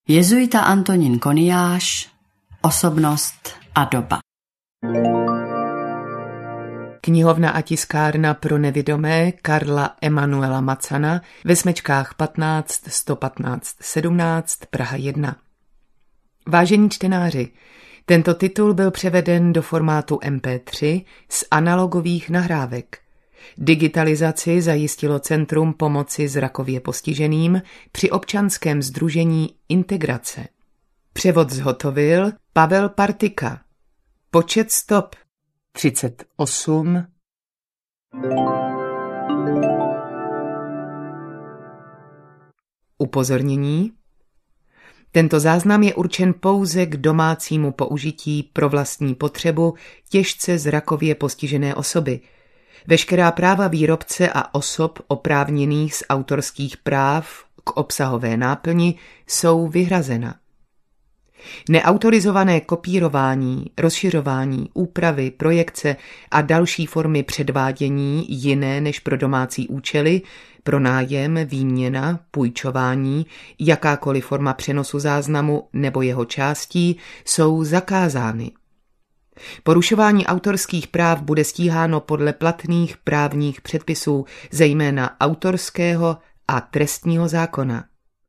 Jezuita Antonín Koniáš, osobnost a doba. Knihovna a tiskárna pro nevidomé Karla Emanuela Macana ve smečkách 15 115 17 Praha 1. Vážení čtenáři, tento titul byl převeden do formátu MP3 z analogových nahrávek. Digitalizaci zajistilo Centrum pomoci zrakově postiženým při občanském sdružení Integrace. Převod zhotovil Pavel Partika. Počet stop 38. Upozornění. Tento záznam je určen pouze k domácímu použití pro vlastní potřebu těžce zrakově postižené osoby. Veškerá práva výrobce a osob oprávněných z autorských práv k obsahové náplni jsou vyhrazena. Neautorizované kopírování, rozšiřování, úpravy, projekce a další formy předvádění jiné než pro domácí účely, pronájem, výměna, půjčování, jakákoliv forma přenosu záznamu nebo jeho částí jsou zakázány. Porušování autorských práv bude stíháno podle platných právních předpisů, zejména autorského a trestního zákona.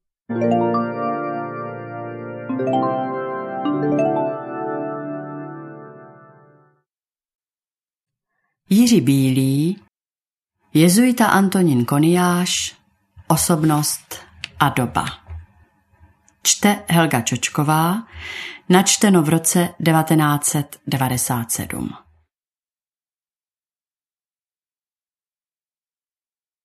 Jiří Bílý, jezuita Antonín Koniáš, osobnost a doba. Čte Helga Čočková, načteno v roce 1997.